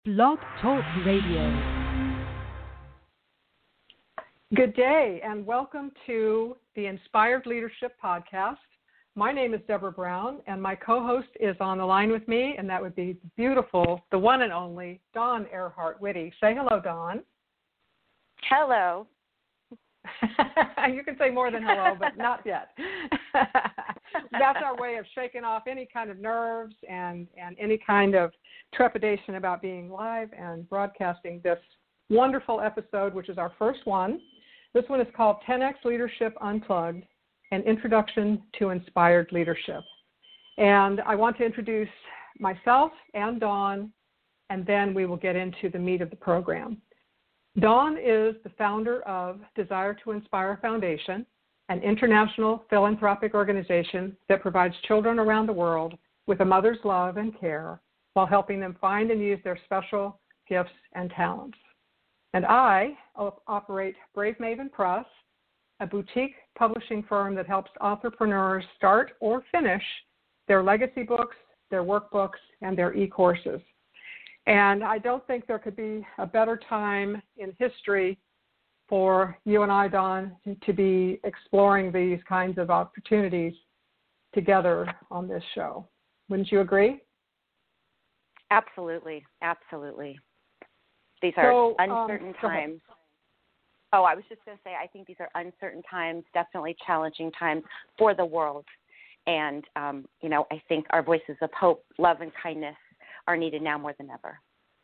Blog Talk Radio. Good day, and welcome to the Inspired Leadership Podcast. My name is Deborah Brown, and my co-host is on the line with me, and that would be beautiful, the one and only Dawn Earhart-Whitty. Say hello, Dawn. Hello. You can say more than hello, but not yet. That's our way of shaking off any kind of nerves and any kind of trepidation about being live and broadcasting this wonderful episode, which is our first one. This one is called 10X Leadership Unplugged, an Introduction to Inspired Leadership. And I want to introduce myself and Dawn, and then we will get into the meat of the program. Dawn is the founder of Desire to Inspire Foundation, an international philanthropic organization that provides children around the world with a mother's love and care while helping them find and use their special gifts and talents. And I operate Brave Maven Press, a boutique publishing firm that helps entrepreneurs start or finish their legacy books, their workbooks, and their e-courses. And I don't think there could be a better time in history for you and I, Dawn, to be exploring these kinds of opportunities together on this show. Wouldn't you agree? Absolutely. Absolutely. These are uncertain times. Oh, I was just going to say, I think these are uncertain times, definitely challenging times for the world. And, I think our voices of hope, love, and kindness are needed now more than ever.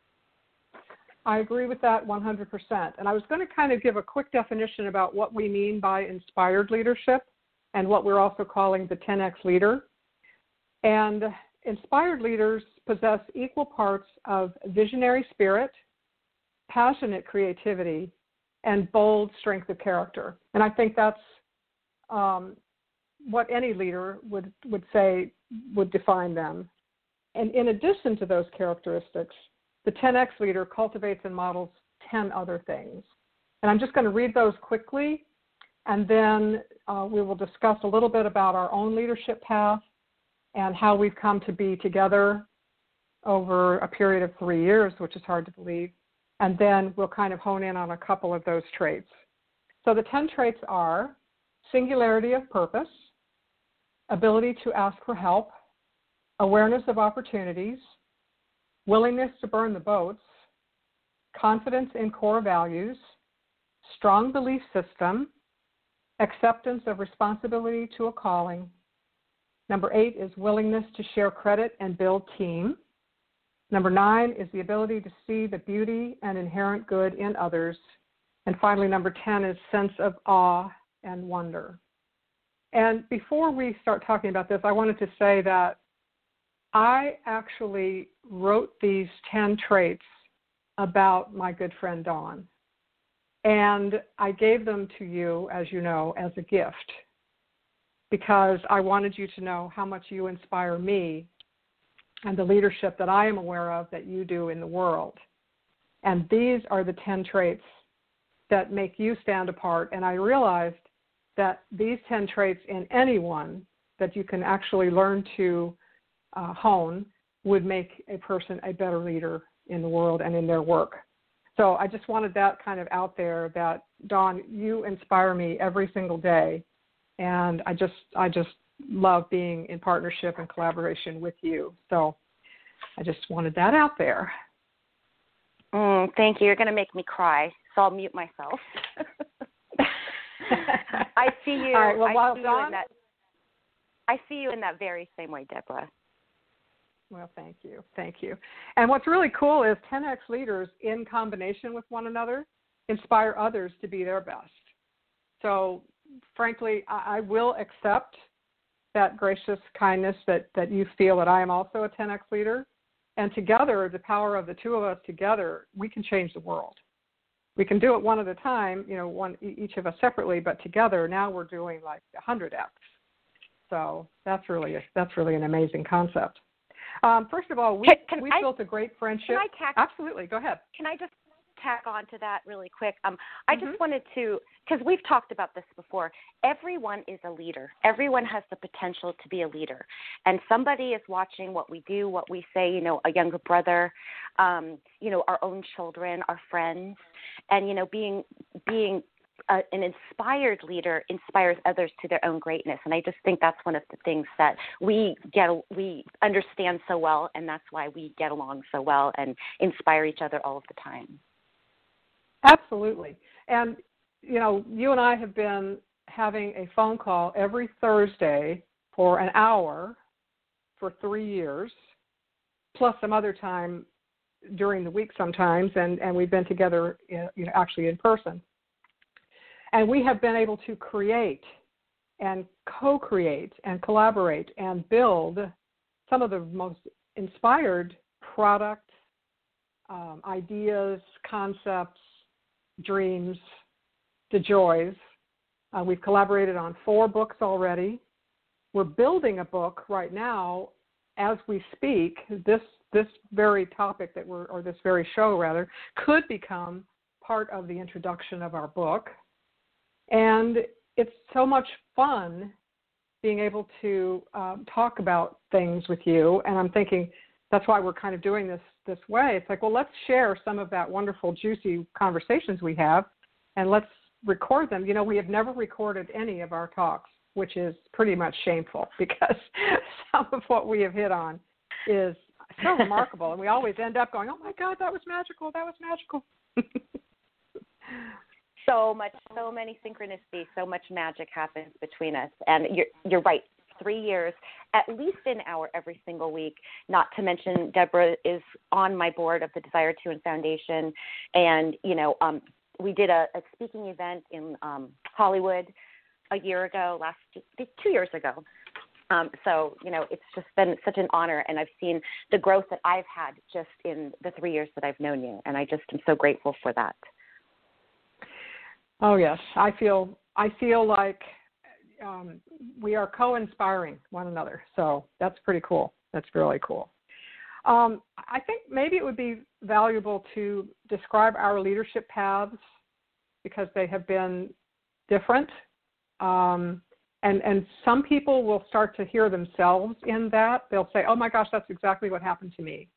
I agree with that 100%. And I was going to kind of give a quick definition about what we mean by inspired leadership and what we're also calling the 10X leader. And inspired leaders possess equal parts of visionary spirit, passionate creativity, and bold strength of character. And I think that's what any leader would say would define them. And in addition to those characteristics, the 10X leader cultivates and models 10 other things. And I'm just going to read those quickly, and then we will discuss a little bit about our own leadership path and how we've come to be together over a period of 3 years, which is hard to believe. And then we'll kind of hone in on a couple of those traits. So the 10 traits are singularity of purpose, ability to ask for help, awareness of opportunities, willingness to burn the boats, confidence in core values, strong belief system, acceptance of responsibility to a calling. Number 8 is willingness to share credit and build team. Number 9 is the ability to see the beauty and inherent good in others. And finally, number 10 is sense of awe and wonder. And before we start talking about this, I wanted to say that I actually wrote these 10 traits about my good friend Dawn. And I gave them to you, as you know, as a gift, because I wanted you to know how much you inspire me and the leadership that I am aware of that you do in the world. And these are the 10 traits that make you stand apart. And I realized that these 10 traits in anyone that you can actually learn to hone would make a person a better leader in the world and in their work. So I just wanted that kind of out there that, Dawn, you inspire me every single day. And I just love being in partnership and collaboration with you. So I just wanted that out there. Thank you. You're going to make me cry, so I'll mute myself. I see you. All right, well, I see you in that very same way, Deborah. Well, thank you. Thank you. And what's really cool is 10X leaders, in combination with one another, inspire others to be their best. So, frankly, I will accept that gracious kindness that you feel that I am also a 10X leader. And together, the power of the two of us together, we can change the world. We can do it one at a time, each of us separately, but together, now we're doing like 100X. So that's really an amazing concept. First of all, we built a great friendship. Can I Absolutely, go ahead. Can I just tack on to that really quick. I just wanted to, because we've talked about this before, everyone is a leader. Everyone has the potential to be a leader. And somebody is watching what we do, what we say, you know, a younger brother, you know, our own children, our friends, and, you know, being an inspired leader inspires others to their own greatness. And I just think that's one of the things that we understand so well, and that's why we get along so well and inspire each other all of the time. Absolutely. And, you know, you and I have been having a phone call every Thursday for an hour for 3 years, plus some other time during the week sometimes, and we've been together, you know, actually in person. And we have been able to create and co-create and collaborate and build some of the most inspired products, ideas, concepts, dreams, the joys. We've collaborated on 4 books already. We're building a book right now as we speak. This very topic or this very show rather, could become part of the introduction of our book. And it's so much fun being able to talk about things with you. And I'm thinking that's why we're kind of doing this way. It's like, well, let's share some of that wonderful, juicy conversations we have, and let's record them. You know, we have never recorded any of our talks, which is pretty much shameful because some of what we have hit on is so remarkable. And we always end up going, oh, my God, that was magical. That was magical. So many synchronicities, so much magic happens between us. And you're right, 3 years, at least an hour every single week, not to mention Deborah is on my board of the Desire to and Foundation. And, you know, we did a speaking event in Hollywood a year ago, 2 years ago. So, you know, it's just been such an honor, and I've seen the growth that I've had just in the 3 years that I've known you, and I just am so grateful for that. Oh, yes. I feel like we are co-inspiring one another. So that's pretty cool. That's really cool. I think maybe it would be valuable to describe our leadership paths because they have been different. And some people will start to hear themselves in that. They'll say, oh, my gosh, that's exactly what happened to me.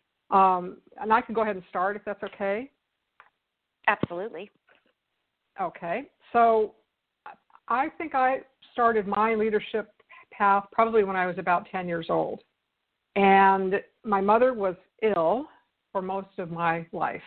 And I can go ahead and start if that's okay. Absolutely. Okay, so I think I started my leadership path probably when I was about 10 years old. And my mother was ill for most of my life.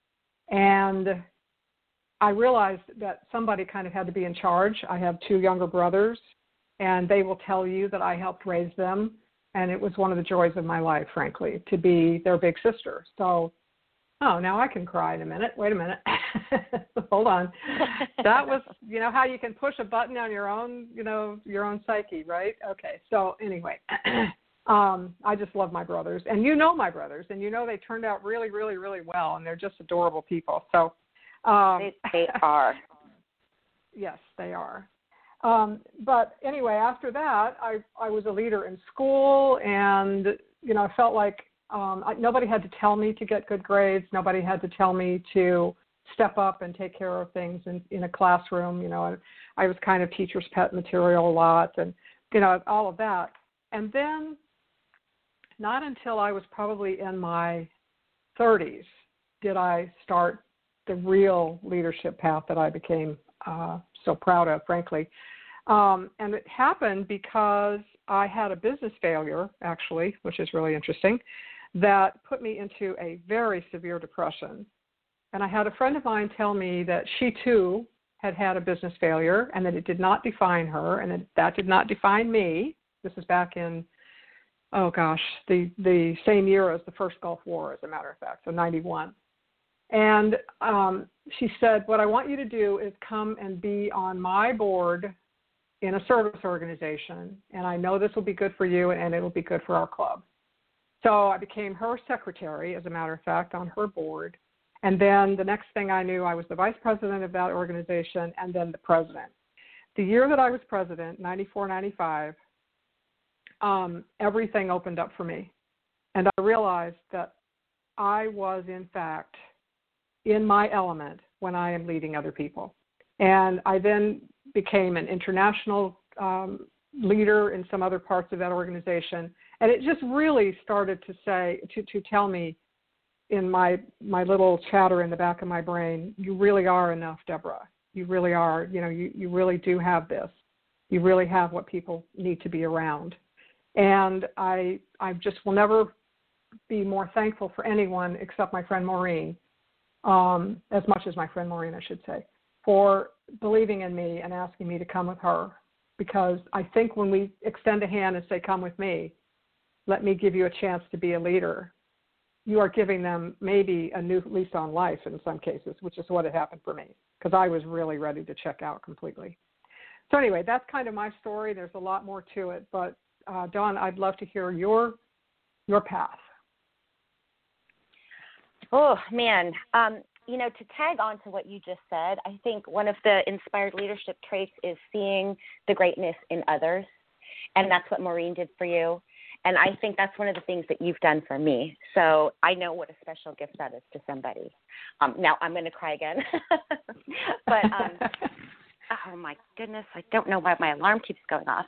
And I realized that somebody kind of had to be in charge. I have 2 younger brothers, and they will tell you that I helped raise them. And it was one of the joys of my life, frankly, to be their big sister. So, oh, now I can cry in a minute. Wait a minute. Hold on. That was, you know, how you can push a button on your own, you know, your own psyche, right? Okay. So anyway, I just love my brothers. And you know my brothers, and you know they turned out really, really, really well, and they're just adorable people. So they are. Yes, they are. But anyway, after that, I was a leader in school, and, you know, I felt like nobody had to tell me to get good grades. Nobody had to tell me to step up and take care of things in a classroom. You know, I was kind of teacher's pet material a lot, and, you know, all of that. And then not until I was probably in my 30s did I start the real leadership path that I became so proud of, frankly. And it happened because I had a business failure, actually, which is really interesting, that put me into a very severe depression. And I had a friend of mine tell me that she, too, had a business failure and that it did not define her and that did not define me. This is back in, the same year as the first Gulf War, as a matter of fact, so 91. And she said, what I want you to do is come and be on my board in a service organization, and I know this will be good for you and it will be good for our club. So I became her secretary, as a matter of fact, on her board. And then the next thing I knew, I was the vice president of that organization and then the president. The year that I was president, 94, 95, everything opened up for me. And I realized that I was, in fact, in my element when I am leading other people. And I then became an international leader in some other parts of that organization. And it just really started to tell me in my little chatter in the back of my brain, you really are enough, Deborah. You really are. You really do have this. You really have what people need to be around. And I just will never be more thankful for anyone except my friend Maureen, as much as my friend Maureen, I should say, for believing in me and asking me to come with her. Because I think when we extend a hand and say, come with me, let me give you a chance to be a leader, you are giving them maybe a new lease on life in some cases, which is what had happened for me, because I was really ready to check out completely. So anyway, that's kind of my story. There's a lot more to it, but Dawn, I'd love to hear your path. Oh, man. To tag on to what you just said, I think one of the inspired leadership traits is seeing the greatness in others, and that's what Maureen did for you. And I think that's one of the things that you've done for me. So I know what a special gift that is to somebody. Now I'm going to cry again. But, oh, my goodness, I don't know why my alarm keeps going off.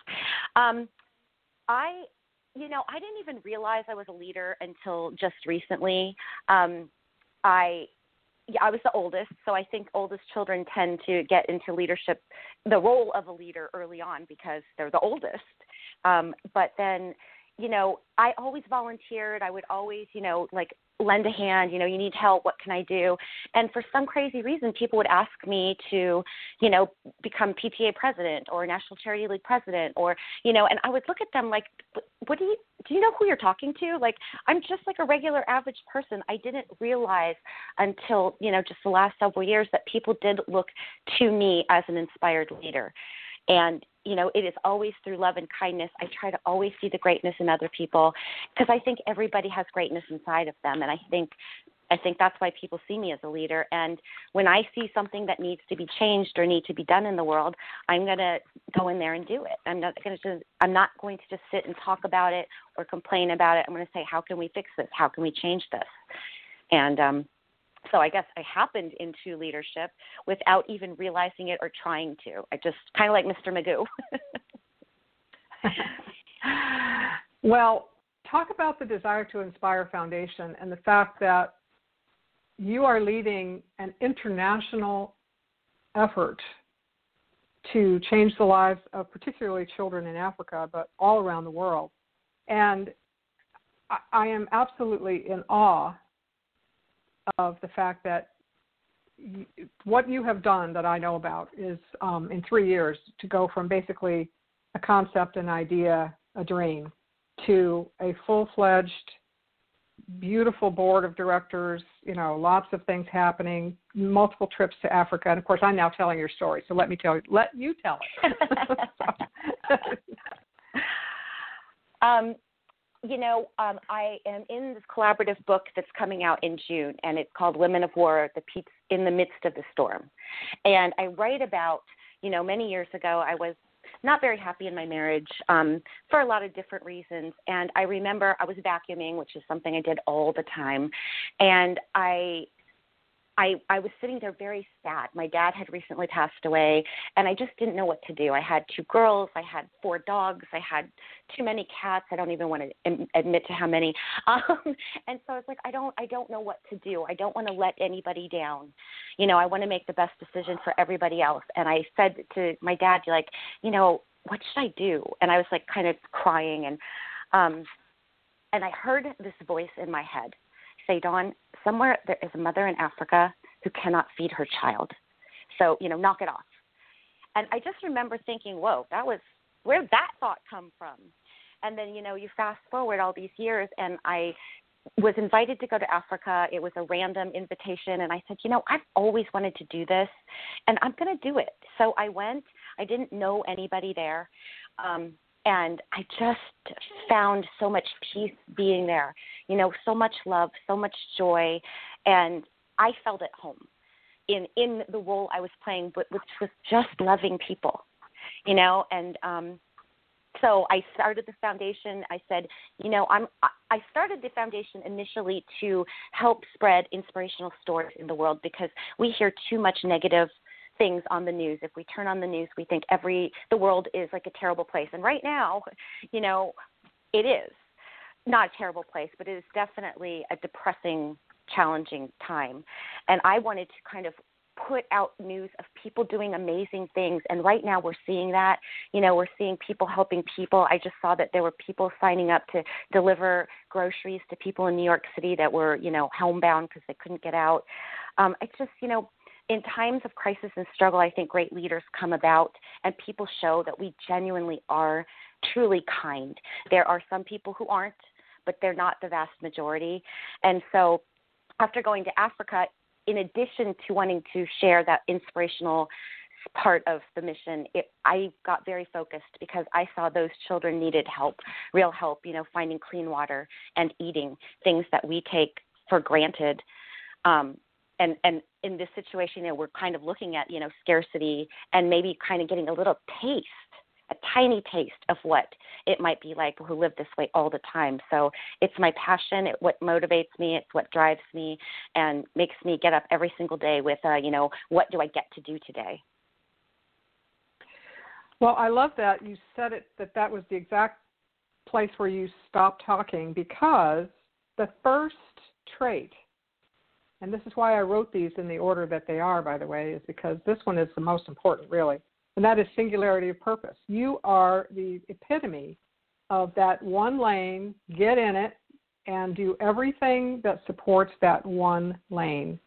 I didn't even realize I was a leader until just recently. I was the oldest, so I think oldest children tend to get into leadership, the role of a leader early on because they're the oldest. But then, I always volunteered. I would always, lend a hand, you need help, what can I do? And for some crazy reason, people would ask me to, become PTA president or National Charity League president or, and I would look at them like, do you know who you're talking to? Like, I'm just like a regular average person. I didn't realize until, just the last several years that people did look to me as an inspired leader. And, it is always through love and kindness. I try to always see the greatness in other people because I think everybody has greatness inside of them. And I think that's why people see me as a leader. And when I see something that needs to be changed or need to be done in the world, I'm going to go in there and do it. I'm not going to just sit and talk about it or complain about it. I'm going to say, how can we fix this? How can we change this? And, so I guess I happened into leadership without even realizing it or trying to. I just kind of like Mr. Magoo. Well, talk about the Desire to Inspire Foundation and the fact that you are leading an international effort to change the lives of particularly children in Africa, but all around the world. And I am absolutely in awe of the fact that what you have done that I know about is in 3 years to go from basically a concept, an idea, a dream to a full-fledged, beautiful board of directors, lots of things happening, multiple trips to Africa. And of course, I'm now telling your story. So let you tell it. I am in this collaborative book that's coming out in June, and it's called Women of War, The Peace in the Midst of the Storm. And I write about, many years ago, I was not very happy in my marriage for a lot of different reasons. And I remember I was vacuuming, which is something I did all the time. And I was sitting there very sad. My dad had recently passed away, and I just didn't know what to do. I had 2 girls. I had 4 dogs. I had too many cats. I don't even want to admit to how many. And so I was like, I don't know what to do. I don't want to let anybody down. I want to make the best decision for everybody else. And I said to my dad, what should I do? And I was like kind of crying. And I heard this voice in my head say, Dawn, somewhere there is a mother in Africa who cannot feed her child. So, knock it off. And I just remember thinking, whoa, where'd that thought come from? And then, you fast forward all these years, and I was invited to go to Africa. It was a random invitation, and I said, I've always wanted to do this, and I'm going to do it. So I went. I didn't know anybody there. And I just found so much peace being there, so much love, so much joy. And I felt at home in the role I was playing, which was just loving people, and So I started the foundation. I said, I started the foundation initially to help spread inspirational stories in the world because we hear too much negative things on the news. If we turn on the news, we think the world is like a terrible place. And right now, it is not a terrible place, but it is definitely a depressing, challenging time. And I wanted to kind of put out news of people doing amazing things. And right now we're seeing that. We're seeing people helping people. I just saw that there were people signing up to deliver groceries to people in New York City that were, homebound because they couldn't get out. It's just, in times of crisis and struggle, I think great leaders come about and people show that we genuinely are truly kind. There are some people who aren't, but they're not the vast majority. And so after going to Africa, in addition to wanting to share that inspirational part of the mission, I got very focused because I saw those children needed help, real help, finding clean water and eating things that we take for granted. And in this situation, we're kind of looking at, scarcity and maybe kind of getting a little taste, a tiny taste of what it might be like who live this way all the time. So it's my passion. It's what motivates me. It's what drives me and makes me get up every single day with, what do I get to do today? Well, I love that you said it, that was the exact place where you stopped talking, because the first trait, and this is why I wrote these in the order that they are, by the way, is because this one is the most important, really. And that is singularity of purpose. You are the epitome of that one lane, get in it, and do everything that supports that one lane.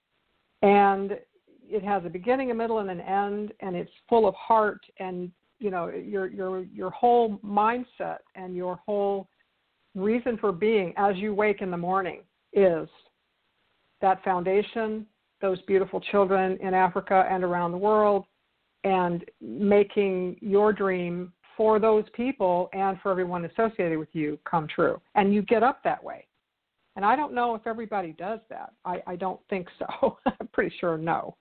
And it has a beginning, a middle, and an end, and it's full of heart, and your whole mindset and your whole reason for being as you wake in the morning is that foundation, those beautiful children in Africa and around the world, and making your dream for those people and for everyone associated with you come true. And you get up that way. And I don't know if everybody does that. I don't think so. I'm pretty sure no.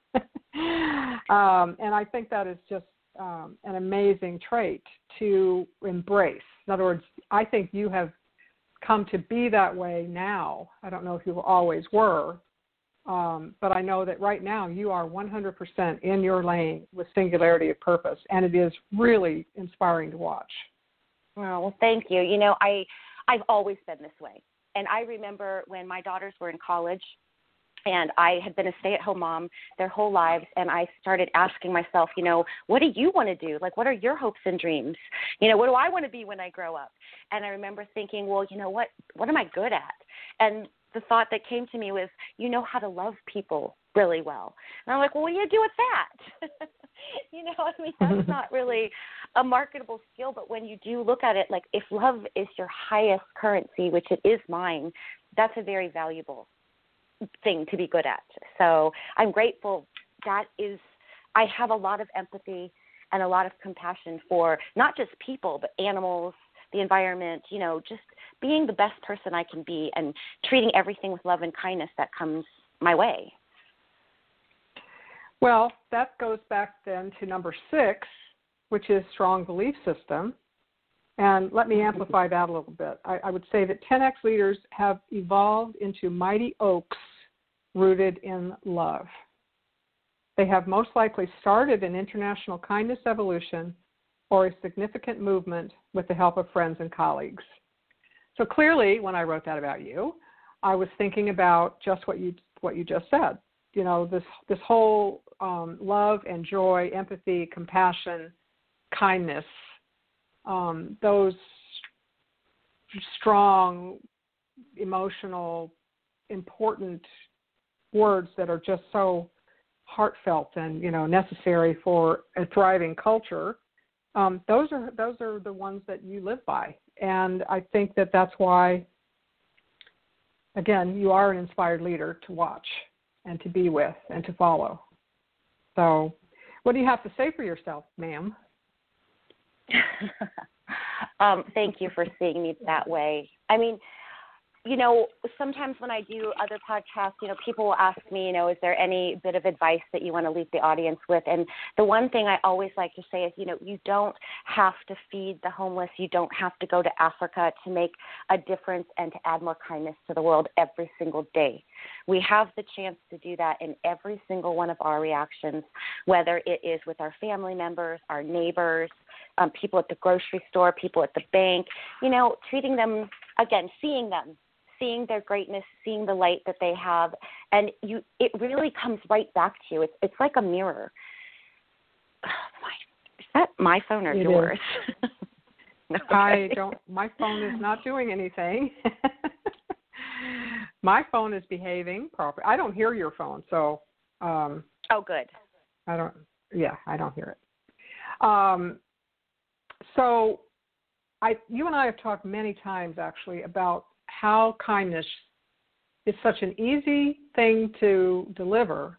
And I think that is just an amazing trait to embrace. In other words, I think you have come to be that way now. I don't know if you always were, but I know that right now you are 100% in your lane with singularity of purpose, and it is really inspiring to watch. Well, thank you. I've always been this way. And I remember when my daughters were in college, and I had been a stay-at-home mom their whole lives, and I started asking myself, what do you want to do? Like, what are your hopes and dreams? What do I want to be when I grow up? And I remember thinking, well, what am I good at? And the thought that came to me was, how to love people really well. And I'm like, well, what do you do with that? That's not really a marketable skill, but when you do look at it, like if love is your highest currency, which it is mine, that's a very valuable thing to be good at. So I'm grateful I have a lot of empathy and a lot of compassion for not just people, but animals, the environment, just being the best person I can be and treating everything with love and kindness that comes my way. Well, that goes back then to number 6, which is strong belief system. And let me amplify that a little bit. I would say that 10X leaders have evolved into mighty oaks rooted in love. They have most likely started an international kindness evolution or a significant movement with the help of friends and colleagues. So clearly, when I wrote that about you, I was thinking about just what you just said. This whole love and joy, empathy, compassion, kindness, those strong, emotional, important words that are just so heartfelt and necessary for a thriving culture. Those are the ones that you live by, and I think that that's why, again, you are an inspired leader to watch and to be with and to follow. So, what do you have to say for yourself, ma'am? Thank you for seeing me that way. I mean, sometimes when I do other podcasts, people will ask me, is there any bit of advice that you want to leave the audience with? And the one thing I always like to say is, you don't have to feed the homeless. You don't have to go to Africa to make a difference and to add more kindness to the world every single day. We have the chance to do that in every single one of our reactions, whether it is with our family members, our neighbors, people at the grocery store, people at the bank, treating them, again, seeing them, seeing their greatness, seeing the light that they have, and it really comes right back to you. It's like a mirror. Is that my phone or yours? Okay. My phone is not doing anything. My phone is behaving properly. I don't hear your phone, so. Oh, good. I don't hear it. So you and I have talked many times, actually, about how kindness is such an easy thing to deliver.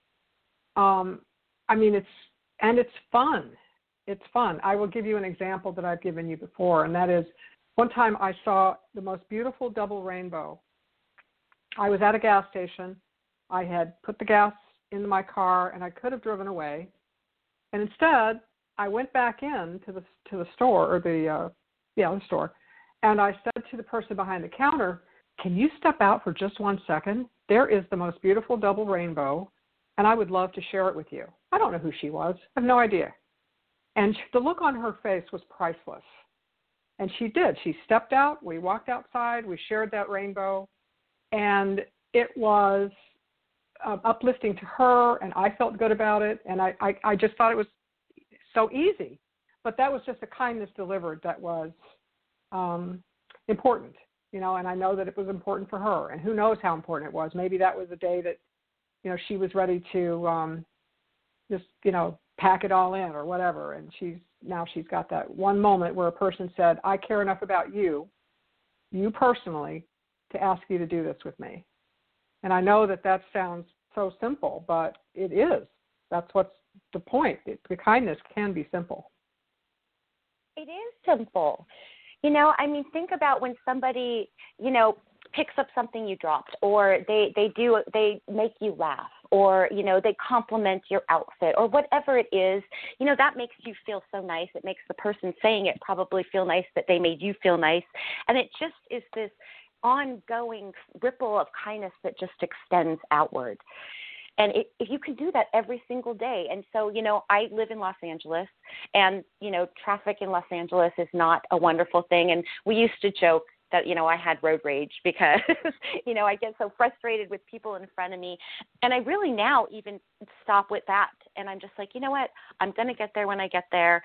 It's fun. It's fun. I will give you an example that I've given you before, and that is one time I saw the most beautiful double rainbow. I was at a gas station. I had put the gas in my car, and I could have driven away. And instead, I went back in to the store, or the store, and I said to the person behind the counter, "Can you step out for just 1 second? There is the most beautiful double rainbow, and I would love to share it with you." I don't know who she was. I have no idea. And the look on her face was priceless. And she did. She stepped out. We walked outside. We shared that rainbow. And it was uplifting to her, and I felt good about it. And I just thought it was so easy. But that was just a kindness delivered that was important, and I know that it was important for her. And who knows how important it was. Maybe that was the day that, she was ready to just, pack it all in or whatever. And she's got that one moment where a person said, "I care enough about you personally, to ask you to do this with me." And I know that sounds so simple, but it is. That's what's the point. The kindness can be simple. It is simple. Think about when somebody, picks up something you dropped, or they make you laugh, or, they compliment your outfit, or whatever it is, that makes you feel so nice. It makes the person saying it probably feel nice that they made you feel nice. And it just is this ongoing ripple of kindness that just extends outward. And if you can do that every single day. And so, I live in Los Angeles, and, traffic in Los Angeles is not a wonderful thing. And we used to joke that, I had road rage because, I get so frustrated with people in front of me. And I really now even stop with that. And I'm just like, you know what? I'm going to get there when I get there.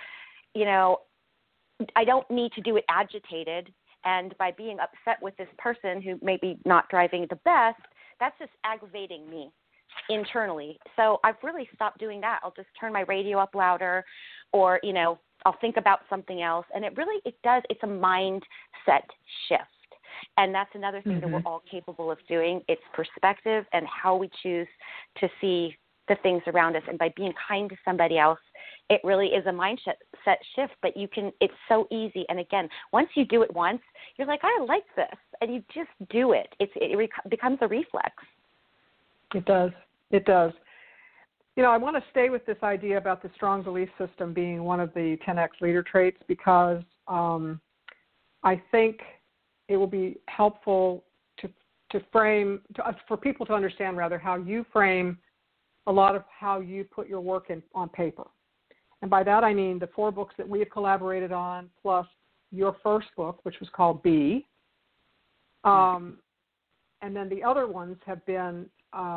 I don't need to do it agitated. And by being upset with this person who may be not driving the best, that's just aggravating me internally. So I've really stopped doing that. I'll just turn my radio up louder, or, I'll think about something else. And it's a mindset shift. And that's another thing that we're all capable of doing. It's perspective and how we choose to see the things around us. And by being kind to somebody else, it really is a mindset shift, but it's so easy. And again, once you do it once, you're like, I like this. And you just do it. It becomes a reflex. It does. It does. I want to stay with this idea about the strong belief system being one of the 10X leader traits, because I think it will be helpful for people to understand, rather, how you frame a lot of how you put your work on paper. And by that I mean the 4 books that we have collaborated on, plus your first book, which was called Be. And then the other ones have been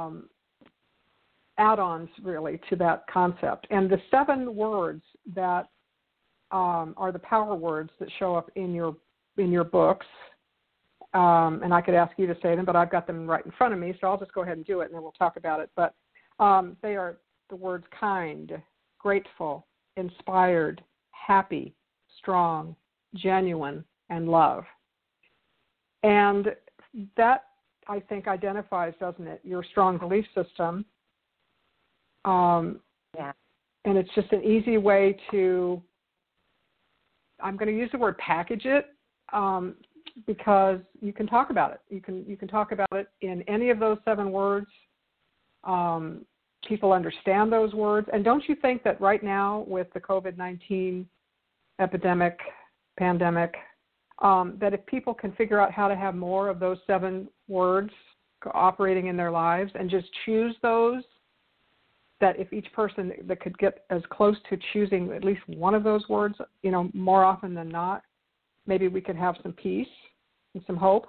add-ons, really, to that concept. And the 7 words that are the power words that show up in your books, and I could ask you to say them, but I've got them right in front of me, so I'll just go ahead and do it, and then we'll talk about it. But they are the words kind, grateful, inspired, happy, strong, genuine, and love. And that, I think, identifies, doesn't it, your strong belief system. Yeah. And it's just an easy way to, I'm going to use the word package it. because you can talk about it. You can talk about it in any of those 7 words. People understand those words. And don't you think that right now with the COVID-19 pandemic, that if people can figure out how to have more of those 7 words operating in their lives and just choose those, that if each person that could get as close to choosing at least one of those words, more often than not, maybe we could have some peace and some hope.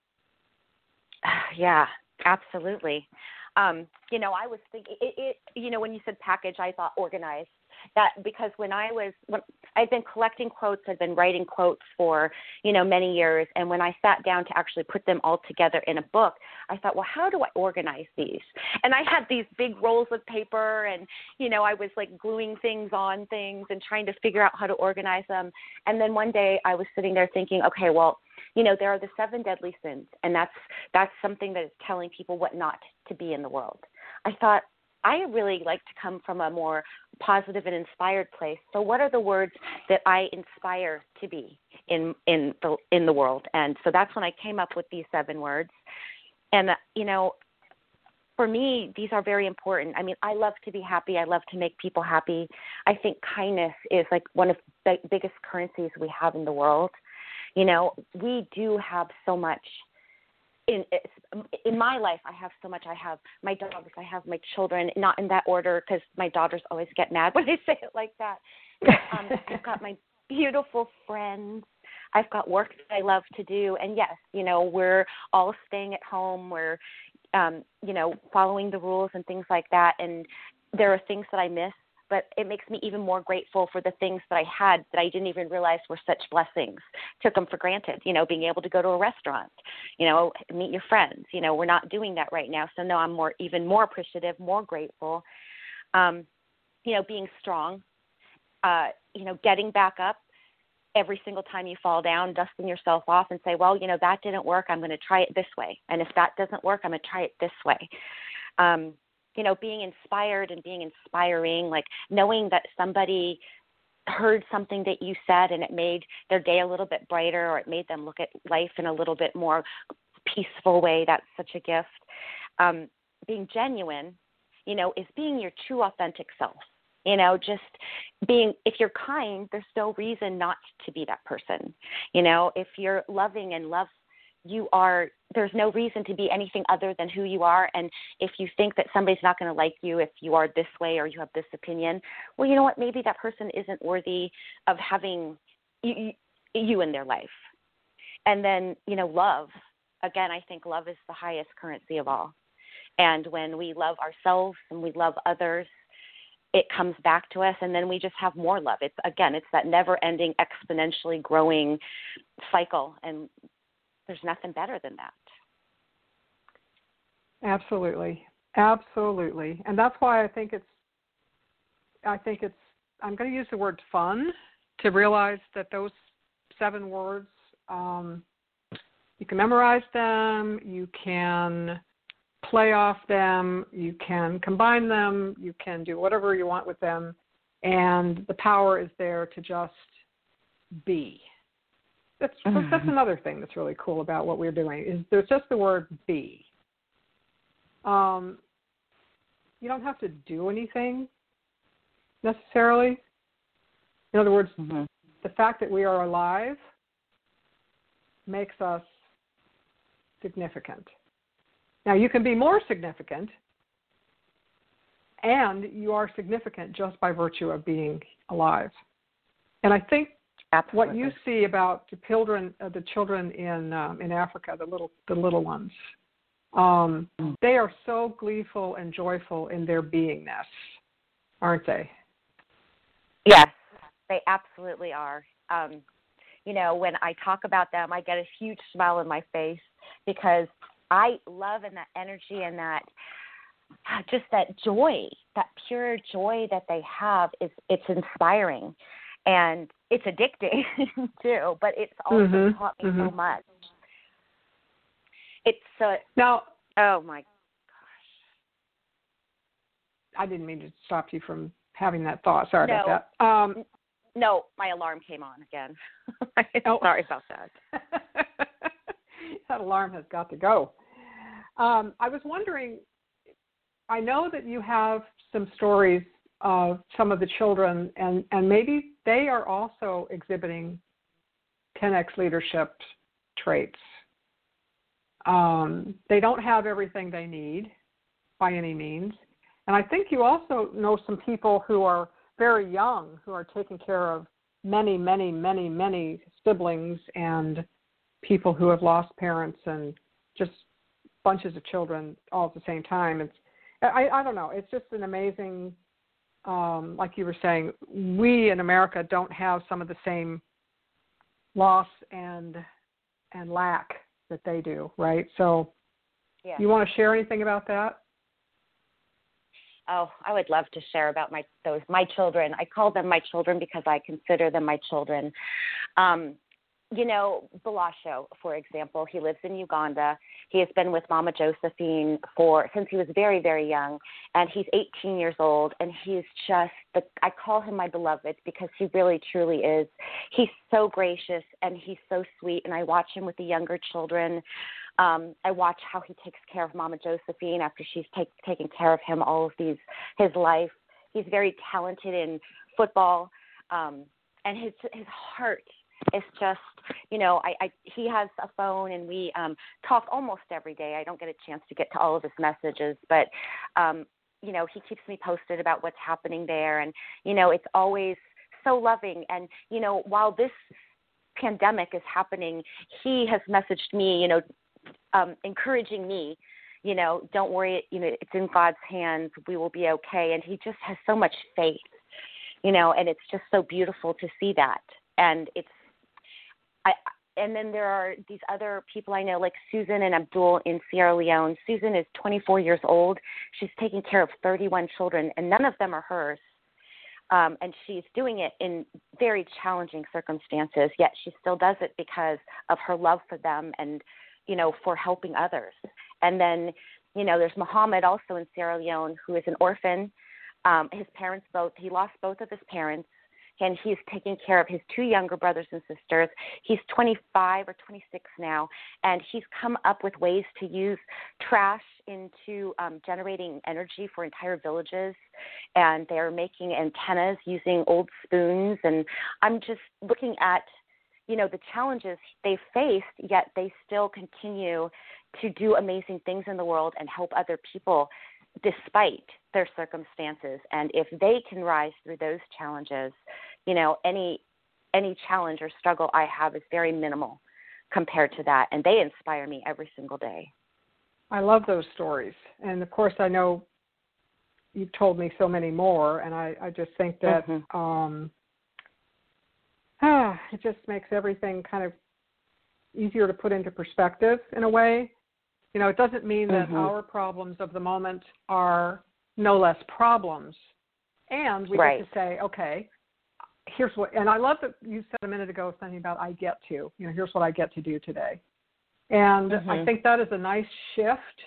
Yeah, absolutely. I was thinking, when you said package, I thought organized. That because when I've been collecting quotes, I've been writing quotes for, many years. And when I sat down to actually put them all together in a book, I thought, well, how do I organize these? And I had these big rolls of paper and, I was like gluing things on things and trying to figure out how to organize them. And then one day I was sitting there thinking, okay, well, there are the 7 deadly sins, and that's something that is telling people what not to be in the world. I thought, I really like to come from a more positive and inspired place. So what are the words that I inspire to be in the world? And so that's when I came up with these 7 words. And, for me, these are very important. I mean, I love to be happy. I love to make people happy. I think kindness is like one of the biggest currencies we have in the world. We do have so much. In my life, I have so much. I have my dogs. I have my children, not in that order because my daughters always get mad when I say it like that. I've got my beautiful friends. I've got work that I love to do. And yes, we're all staying at home. We're, following the rules and things like that. And there are things that I miss. But it makes me even more grateful for the things that I had that I didn't even realize were such blessings. Took them for granted, being able to go to a restaurant, meet your friends. We're not doing that right now. So, no, I'm even more appreciative, more grateful. Being strong, getting back up every single time you fall down, dusting yourself off and say, well, that didn't work. I'm going to try it this way. And if that doesn't work, I'm going to try it this way. Being inspired and being inspiring, like knowing that somebody heard something that you said and it made their day a little bit brighter or it made them look at life in a little bit more peaceful way. That's such a gift. Being genuine, is being your true authentic self. Just being, if you're kind, there's no reason not to be that person. If you're loving and love, there's no reason to be anything other than who you are. And if you think that somebody's not going to like you if you are this way or you have this opinion, well, you know what? Maybe that person isn't worthy of having you in their life. And then, love. Again, I think love is the highest currency of all. And when we love ourselves and we love others, it comes back to us, and then we just have more love. It's that never-ending, exponentially growing cycle, and there's nothing better than that. Absolutely. And that's why I think it's, I'm going to use the word fun to realize that those 7 words, you can memorize them, you can play off them, you can combine them, you can do whatever you want with them, and the power is there to just be. That's another thing that's really cool about what we're doing is there's just the word be. You don't have to do anything necessarily. In other words, the fact that we are alive makes us significant. Now, you can be more significant, and you are significant just by virtue of being alive. And I think absolutely. What you see about the children in Africa, the little ones, they are so gleeful and joyful in their beingness, aren't they? Yes, they absolutely are. When I talk about them, I get a huge smile on my face because I love and that energy and that just that joy, that pure joy that they have it's inspiring. And it's addicting too, but it's also taught me so much. It's now. Oh my gosh! I didn't mean to stop you from having that thought. Sorry about that. No, my alarm came on again. Sorry about that. That alarm has got to go. I was wondering, I know that you have some stories of some of the children, and maybe they are also exhibiting 10X leadership traits. They don't have everything they need by any means. And I think you also know some people who are very young, who are taking care of many, many, many, many siblings and people who have lost parents and just bunches of children all at the same time. I don't know. It's just an amazing, like you were saying, we in America don't have some of the same loss and lack that they do, right? So you want to share anything about that? Oh, I would love to share about my children. I call them my children because I consider them my children. Balasho, for example, he lives in Uganda. He has been with Mama Josephine since he was very, very young, and he's 18 years old, and he's just, I call him my beloved because he really, truly is. He's so gracious, and he's so sweet, and I watch him with the younger children. I watch how he takes care of Mama Josephine after she's taken care of him all of his life. He's very talented in football, and his heart is just, he has a phone, and we talk almost every day. I don't get a chance to get to all of his messages, but, he keeps me posted about what's happening there, and, it's always so loving. And, while this pandemic is happening, he has messaged me, encouraging me, don't worry, it's in God's hands. We will be okay. And he just has so much faith, and it's just so beautiful to see that. And and then there are these other people I know, like Susan and Abdul in Sierra Leone. Susan is 24 years old. She's taking care of 31 children, and none of them are hers. And she's doing it in very challenging circumstances, yet she still does it because of her love for them and, for helping others. And then, there's Muhammad also in Sierra Leone, who is an orphan. His parents he lost both of his parents, and he's taking care of his two younger brothers and sisters. He's 25 or 26 now, and he's come up with ways to use trash into generating energy for entire villages, and they're making antennas using old spoons. And I'm just looking at, the challenges they faced, yet they still continue to do amazing things in the world and help other people despite their circumstances. And if they can rise through those challenges, any challenge or struggle I have is very minimal compared to that. And they inspire me every single day. I love those stories. And of course, I know you've told me so many more, and I just think that it just makes everything kind of easier to put into perspective in a way. It doesn't mean that our problems of the moment are no less problems. And we get to say, okay, here's what, and I love that you said a minute ago something about I get to, here's what I get to do today. And I think that is a nice shift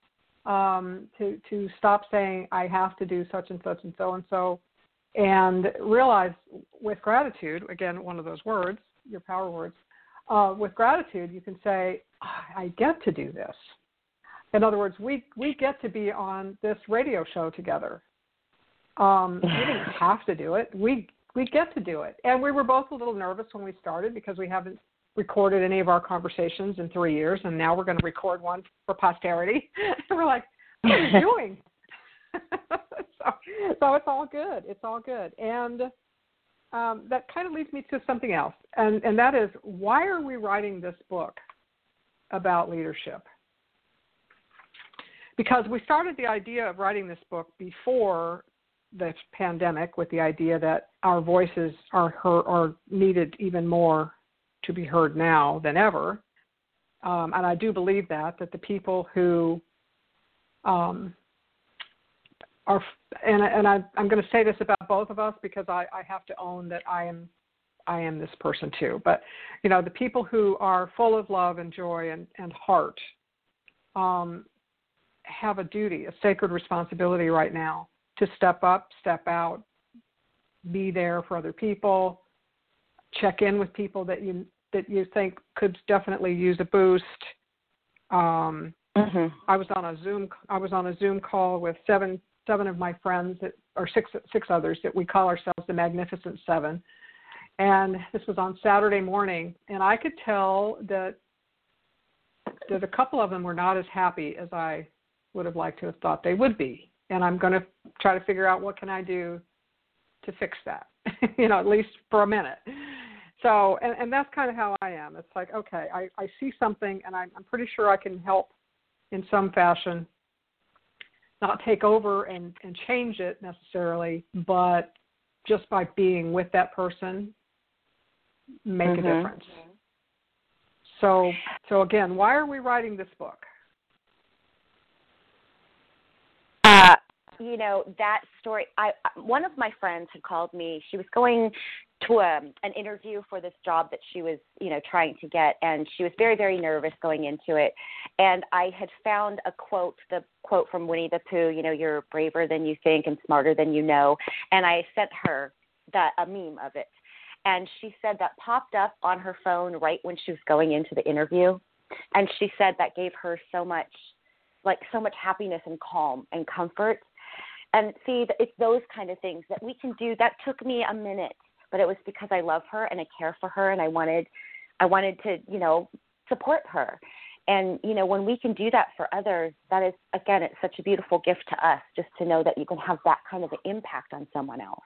to stop saying I have to do such and such and so, and realize with gratitude, again, one of those words, your power words, with gratitude, you can say, I get to do this. In other words, we get to be on this radio show together. We didn't have to do it. We get to do it. And we were both a little nervous when we started because we haven't recorded any of our conversations in 3 years, and now we're going to record one for posterity. And we're like, what are you doing? So it's all good. It's all good. And that kind of leads me to something else, and that is, why are we writing this book about leadership? Because we started the idea of writing this book before the pandemic with the idea that our voices are needed even more to be heard now than ever. And I do believe that the people who are, and I'm going to say this about both of us because I have to own that I am this person too. But, the people who are full of love and joy and heart have a duty, a sacred responsibility right now to step up, step out, be there for other people, check in with people that you think could definitely use a boost, I was on a Zoom call with seven of my friends, or six others that we call ourselves the Magnificent Seven. And this was on Saturday morning, and I could tell that a couple of them were not as happy as I would have liked to have thought they would be. And I'm going to try to figure out what can I do to fix that, at least for a minute. So, and that's kind of how I am. It's like, okay, I see something, and I'm pretty sure I can help in some fashion, not take over and change it necessarily, but just by being with that person, make a difference. So again, why are we writing this book? That story, one of my friends had called me. She was going to an interview for this job that she was, trying to get, and she was very, very nervous going into it. And I had found the quote from Winnie the Pooh, you're braver than you think and smarter than you know. And I sent her a meme of it. And she said that popped up on her phone right when she was going into the interview. And she said that gave her so much happiness and calm and comfort. And see, it's those kind of things that we can do. That took me a minute, but it was because I love her and I care for her, and I wanted to, support her. And, when we can do that for others, that is, again, it's such a beautiful gift to us, just to know that you can have that kind of an impact on someone else.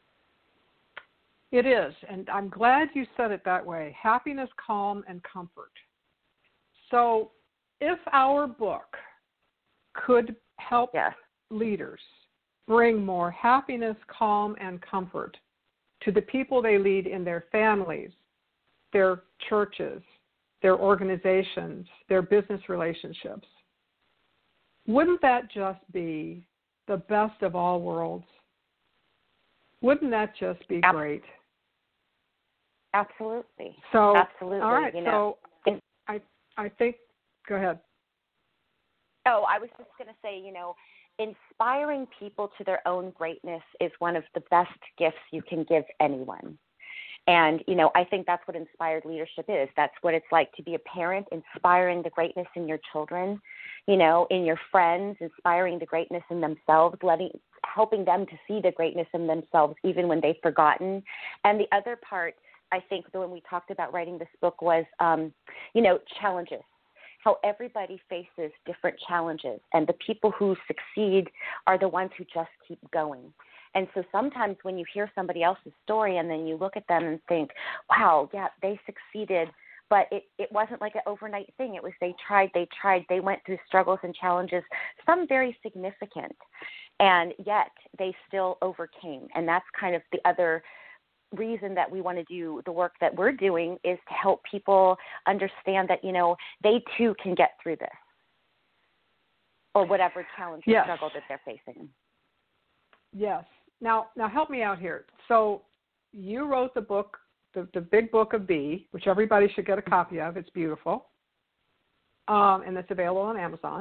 It is, and I'm glad you said it that way. Happiness, calm, and comfort. So if our book could help leaders bring more happiness, calm, and comfort to the people they lead in their families, their churches, their organizations, their business relationships, wouldn't that just be the best of all worlds? Wouldn't that just be great? Absolutely. So, absolutely. All right. So I think, go ahead. Oh, I was just going to say, inspiring people to their own greatness is one of the best gifts you can give anyone. And, I think that's what inspired leadership is. That's what it's like to be a parent, inspiring the greatness in your children, in your friends, inspiring the greatness in themselves, helping them to see the greatness in themselves even when they've forgotten. And the other part, I think, when we talked about writing this book was, challenges. How everybody faces different challenges, and the people who succeed are the ones who just keep going. And so sometimes when you hear somebody else's story and then you look at them and think, wow, yeah, they succeeded, but it wasn't like an overnight thing. It was they tried, they went through struggles and challenges, some very significant, and yet they still overcame. And that's kind of the other reason that we want to do the work that we're doing, is to help people understand that, they too can get through this, or whatever challenge or struggle that they're facing. Yes. Now help me out here. So you wrote the book, the Big Book of B, which everybody should get a copy of. It's beautiful. And it's available on Amazon.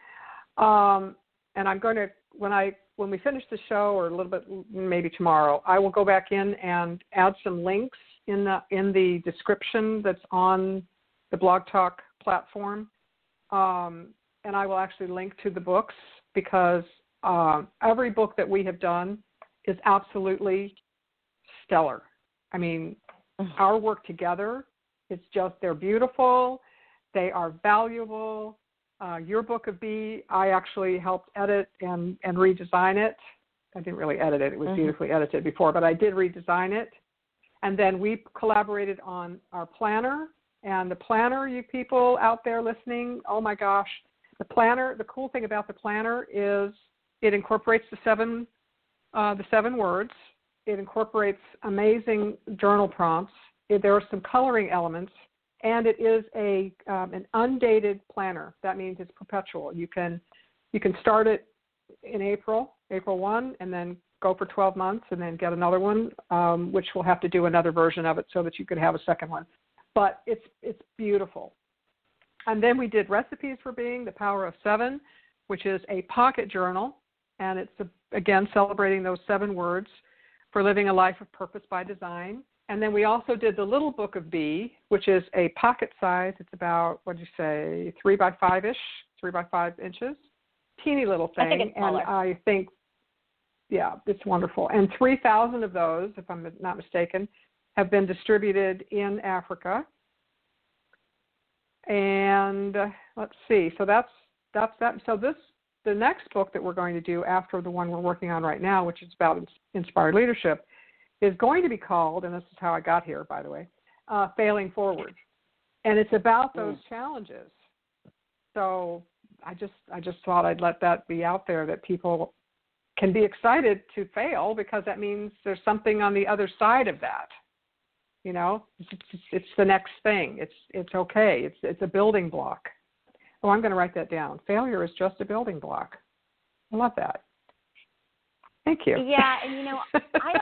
And I'm going to, when we finish the show, or a little bit maybe tomorrow, I will go back in and add some links in the description that's on the Blog Talk platform, and I will actually link to the books, because every book that we have done is absolutely stellar. I mean, our work together, they're beautiful, they are valuable. Your Book of B, I actually helped edit and redesign it. I didn't really edit it. It was beautifully edited before, but I did redesign it. And then we collaborated on our planner. And the planner, you people out there listening, oh my gosh, the planner, the cool thing about the planner is it incorporates the seven words. It incorporates amazing journal prompts. There are some coloring elements. And it is an undated planner. That means it's perpetual. You can start it in April 1, and then go for 12 months, and then get another one, which we'll have to do another version of it so that you could have a second one. But it's beautiful. And then we did Recipes for Being, The Power of 7, which is a pocket journal, and it's again celebrating those 7 words for living a life of purpose by design. And then we also did the Little Book of B, which is a pocket size. It's about, 3 by 5-ish, 3 by 5 inches. Teeny little thing. I think it's smaller. And I think, yeah, it's wonderful. And 3,000 of those, if I'm not mistaken, have been distributed in Africa. And let's see. So that's that. So the next book that we're going to do after the one we're working on right now, which is about inspired leadership, is going to be called, and this is how I got here, by the way, Failing Forward. And it's about those challenges. So I just thought I'd let that be out there, that people can be excited to fail because that means there's something on the other side of that. You know, it's the next thing. It's okay. It's a building block. Oh, I'm going to write that down. Failure is just a building block. I love that. Thank you. Yeah, and you know,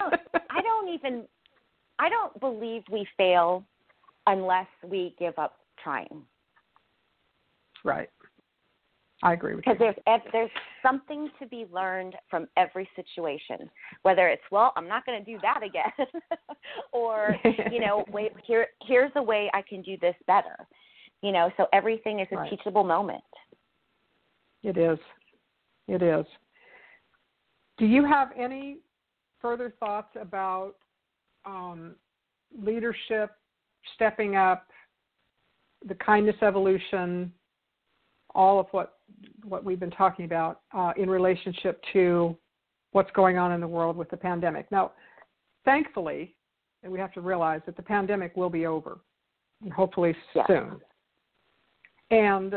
I don't believe we fail unless we give up trying. Right. I agree with you. Because there's something to be learned from every situation, whether it's, well, I'm not going to do that again, or, you know, wait, here's a way I can do this better. You know, so everything is a teachable moment. It is. It is. Do you have any further thoughts about leadership, stepping up, the kindness evolution, all of what we've been talking about in relationship to what's going on in the world with the pandemic? Now, thankfully, and we have to realize that the pandemic will be over, and hopefully soon. And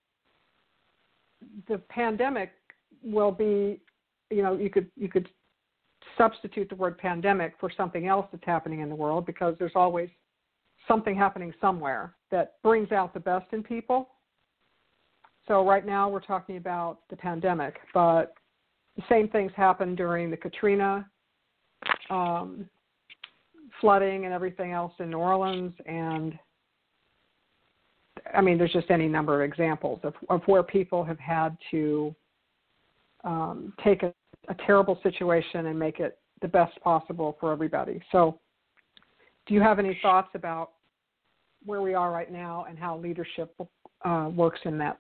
the pandemic will be, you know, you could substitute the word pandemic for something else that's happening in the world, because there's always something happening somewhere that brings out the best in people. So right now we're talking about the pandemic, but the same things happened during the Katrina flooding and everything else in New Orleans. And I mean, there's just any number of examples of where people have had to take a terrible situation and make it the best possible for everybody. So do you have any thoughts about where we are right now and how leadership works in that?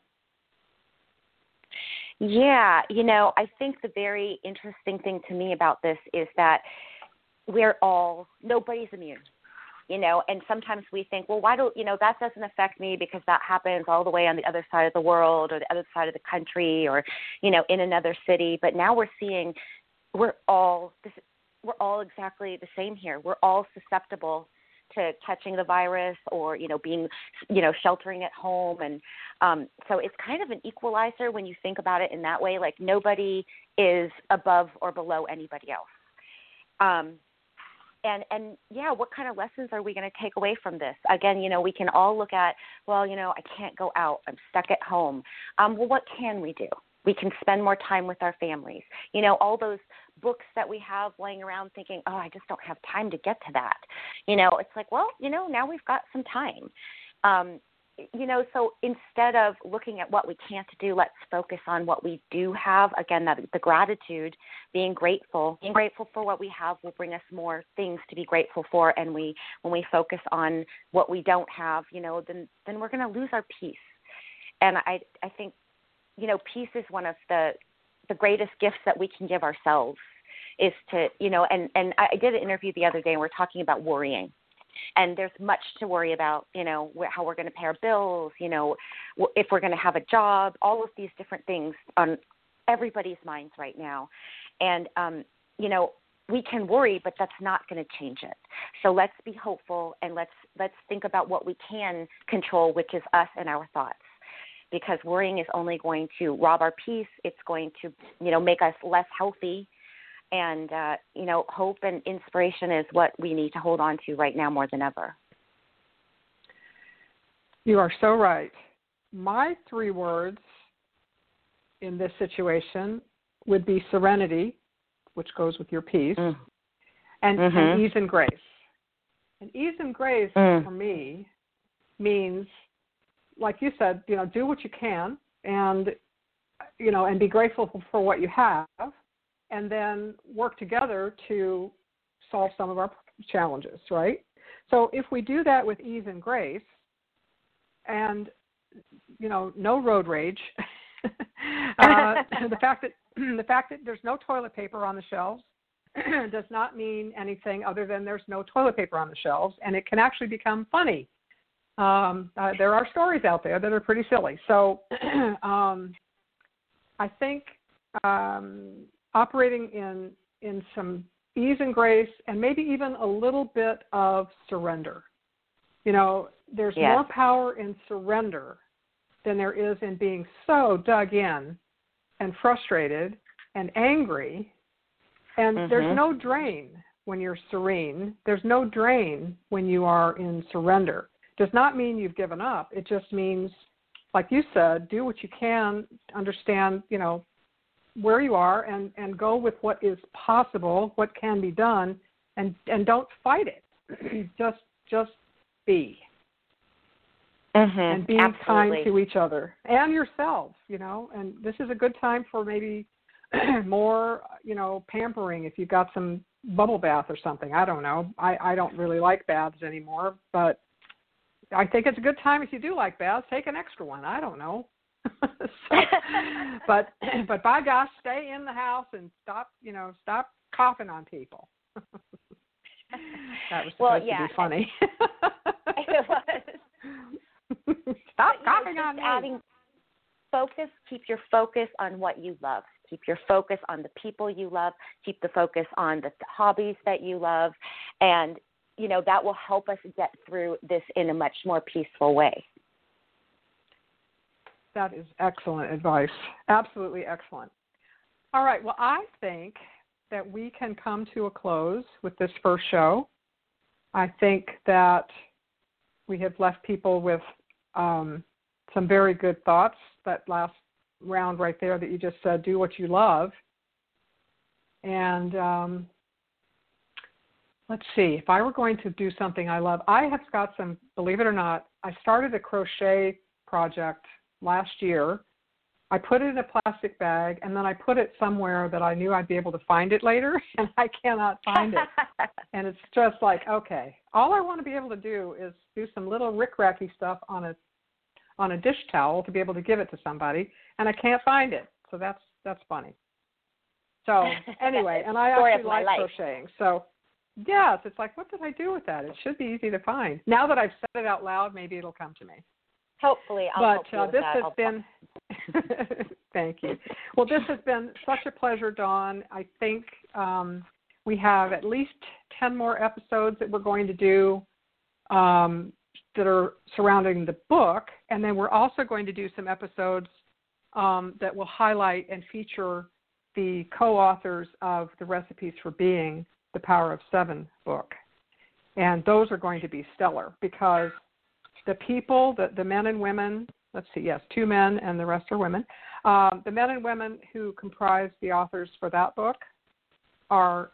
Yeah, you know, I think the very interesting thing to me about this is that nobody's immune, you know, and sometimes we think, well, that doesn't affect me because that happens all the way on the other side of the world or the other side of the country or, you know, in another city. But now we're seeing we're all exactly the same here. We're all susceptible to catching the virus or, you know, being, you know, sheltering at home. And so it's kind of an equalizer when you think about it in that way. Like nobody is above or below anybody else. And yeah, what kind of lessons are we going to take away from this? Again, you know, we can all look at, well, you know, I can't go out. I'm stuck at home. Well, what can we do? We can spend more time with our families. You know, all those books that we have laying around thinking, oh, I just don't have time to get to that. You know, it's like, well, you know, now we've got some time. You know, so instead of looking at what we can't do, let's focus on what we do have. Again, the gratitude, being grateful for what we have will bring us more things to be grateful for. And when we focus on what we don't have, you know, then we're going to lose our peace. And I think, you know, peace is one of the greatest gifts that we can give ourselves is to, you know, and I did an interview the other day and we're talking about worrying. And there's much to worry about, you know, how we're going to pay our bills, you know, if we're going to have a job, all of these different things on everybody's minds right now. And, you know, we can worry, but that's not going to change it. So let's be hopeful and let's think about what we can control, which is us and our thoughts. Because worrying is only going to rob our peace. It's going to, you know, make us less healthy. And, you know, hope and inspiration is what we need to hold on to right now more than ever. You are so right. My 3 words in this situation would be serenity, which goes with your peace, and ease and grace. And ease and grace for me means, like you said, you know, do what you can and, you know, and be grateful for what you have. And then work together to solve some of our challenges, right? So if we do that with ease and grace, and no road rage, the fact that there's no toilet paper on the shelves does not mean anything other than there's no toilet paper on the shelves, and it can actually become funny. There are stories out there that are pretty silly. So I think operating in some ease and grace, and maybe even a little bit of surrender. There's more power in surrender than there is in being so dug in and frustrated and angry. And there's no drain when you're serene. There's no drain when you are in surrender. Does not mean you've given up. It just means, like you said, do what you can, understand, where you are, and go with what is possible, what can be done, and don't fight it. just be. And be kind to each other and yourselves, and this is a good time for maybe more, pampering if you've got some bubble bath or something. I don't know. I don't really like baths anymore, but I think it's a good time if you do like baths, take an extra one. I don't know. But by gosh, stay in the house and stop coughing on people. That was supposed to be funny. It was. Stop coughing on me. Adding focus, keep your focus on what you love. Keep your focus on the people you love. Keep the focus on the hobbies that you love. And, that will help us get through this in a much more peaceful way. That is excellent advice. Absolutely excellent. All right. Well, I think that we can come to a close with this first show. I think that we have left people with some very good thoughts. That last round right there that you just said, do what you love. And let's see, if I were going to do something I love, I have got some, believe it or not, I started a crochet project last year. I put it in a plastic bag, and then I put it somewhere that I knew I'd be able to find it later, and I cannot find it. And it's just like, okay, all I want to be able to do is do some little rick-racky stuff on a dish towel to be able to give it to somebody, and I can't find it. So that's funny. So anyway, and I actually like crocheting. So yes, it's like, what did I do with that? It should be easy to find. Now that I've said it out loud, maybe it'll come to me. Hopefully, I'll help you with this that. Has been. Thank you. Well, this has been such a pleasure, Dawn. I think we have at least 10 more episodes that we're going to do that are surrounding the book, and then we're also going to do some episodes that will highlight and feature the co-authors of the Recipes for Being, The Power of Seven book. And those are going to be stellar because the people, the men and women, let's see, yes, 2 men and the rest are women. The men and women who comprise the authors for that book are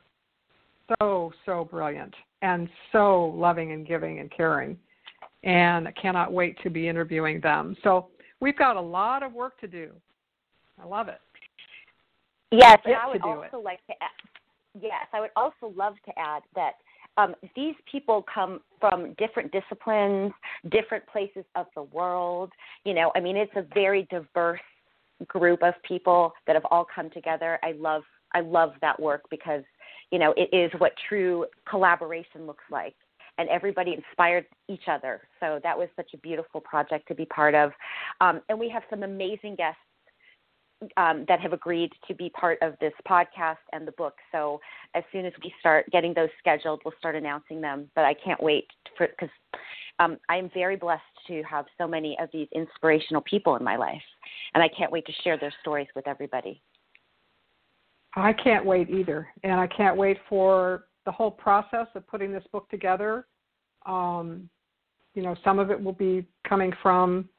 so brilliant and so loving and giving and caring. And I cannot wait to be interviewing them. So we've got a lot of work to do. I love it. Yes, and I would also like to add, I would also love to add that these people come from different disciplines, different places of the world. It's a very diverse group of people that have all come together. I love that work because, it is what true collaboration looks like. And everybody inspired each other. So that was such a beautiful project to be part of. And we have some amazing guests that have agreed to be part of this podcast and the book. So as soon as we start getting those scheduled, we'll start announcing them. But I can't wait because I'm very blessed to have so many of these inspirational people in my life. And I can't wait to share their stories with everybody. I can't wait either. And I can't wait for the whole process of putting this book together. Some of it will be coming from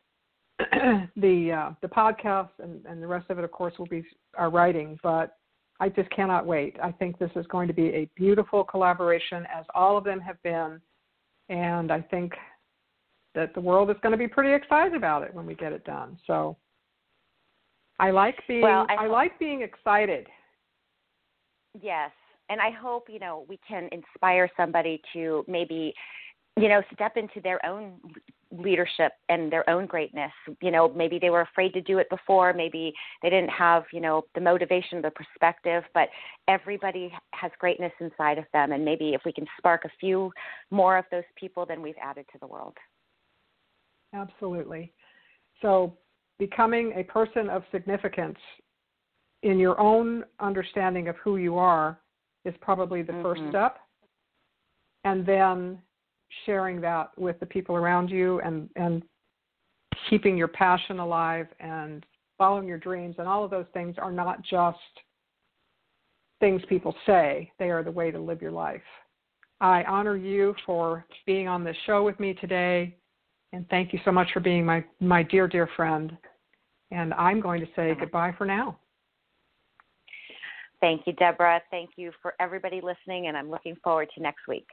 the podcast, and the rest of it, of course, will be our writing. But I just cannot wait. I think this is going to be a beautiful collaboration, as all of them have been. And I think that the world is going to be pretty excited about it when we get it done. So I like being excited. Yes, And I hope, we can inspire somebody to maybe, step into their own leadership and their own greatness. Maybe they were afraid to do it before. Maybe they didn't have, the motivation, the perspective, but everybody has greatness inside of them. And maybe if we can spark a few more of those people, then we've added to the world. Absolutely. So becoming a person of significance in your own understanding of who you are is probably the first step. And then sharing that with the people around you and keeping your passion alive and following your dreams. And all of those things are not just things people say. They are the way to live your life. I honor you for being on this show with me today. And thank you so much for being my dear, dear friend. And I'm going to say goodbye for now. Thank you, Deborah. Thank you for everybody listening, and I'm looking forward to next week.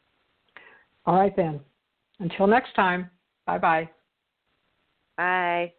All right, then. Until next time, bye-bye. Bye.